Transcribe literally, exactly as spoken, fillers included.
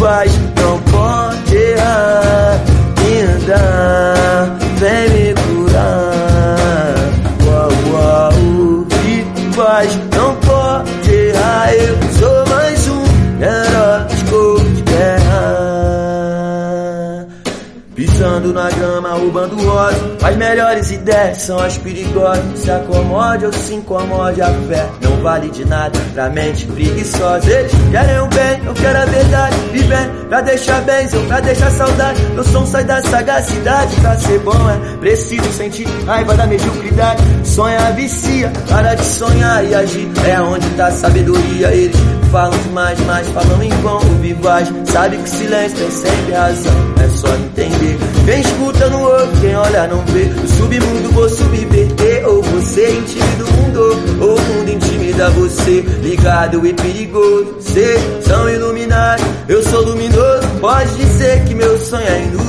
faz não pode errar. Linda, vem me curar. Uau, uau, o que faz não pode errar. Eu sou mais um herói de guerra. Pisando na grama, roubando rosa. As melhores ideias são as perigosas. Se acomode ou se incomode, a fé não vale de nada pra mente preguiçosa. Eles querem o bem, eu quero a verdade. Vivem pra deixar bênção, pra deixar saudade. Meu som sai da sagacidade. Pra ser bom é preciso sentir raiva da mediocridade. Sonha, vicia, para de sonhar e agir. É onde tá a sabedoria. Eles falam demais, mas falam em vão. O vivaz sabe que silêncio tem sempre razão. É só entender. Quem escuta no ouve, quem olha não vê. O submundo vou subverter. Ou você intimida o mundo, ou o mundo intimida você. Ligado e perigoso, cês são iluminados, eu sou luminoso. Pode dizer que meu sonho é inútil.